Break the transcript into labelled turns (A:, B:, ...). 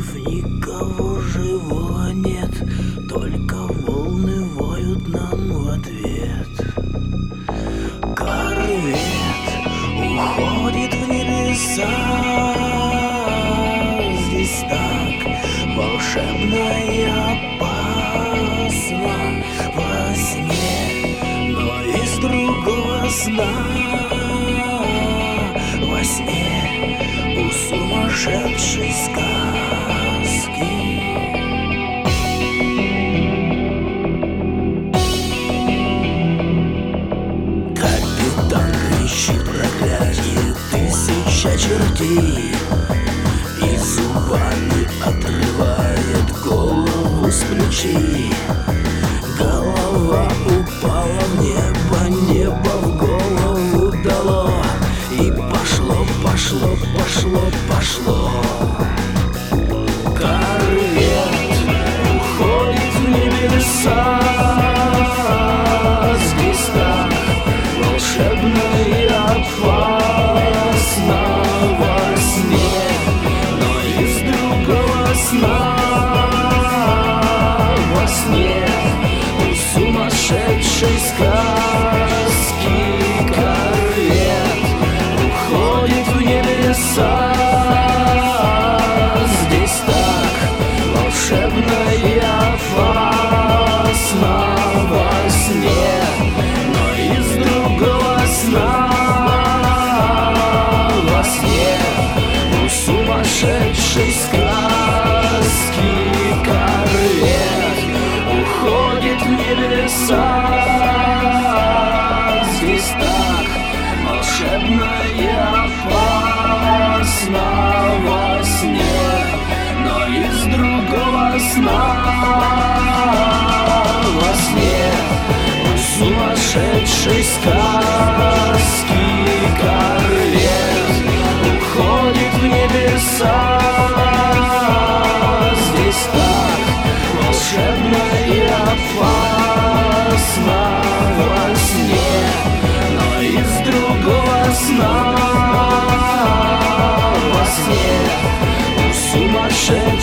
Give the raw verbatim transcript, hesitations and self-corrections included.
A: Напротив никого живого нет, только волны воют нам в ответ. Корвет уходит в небеса, здесь так волшебно и опасно во сне, но из другого сна. Во сне у сумасшедшей сказки. Капитан кричит проклятие тысяча чертей и зубами отрывает голову с плечей. Голова упала в небо, небо в голову дало, и пошло, пошло, пошло, пошло. Корвет уходит в небеса, здесь так волшебно и опасно во сне, но из другого сна. Во сне у сумасшедшей сказки. Корвет уходит в небеса, здесь так волшебно и опасно во сне, но из другого сна. Во сне у сумасшедшей сказки. Корвет уходит в небеса, здесь так волшебно и опасно во сне, но из другого сна. Во сне у сумасшедшей сказки. Корвет уходит в небеса, здесь так волшебно и опасно во сне, но из другого сна. Во сне у сумасшедшей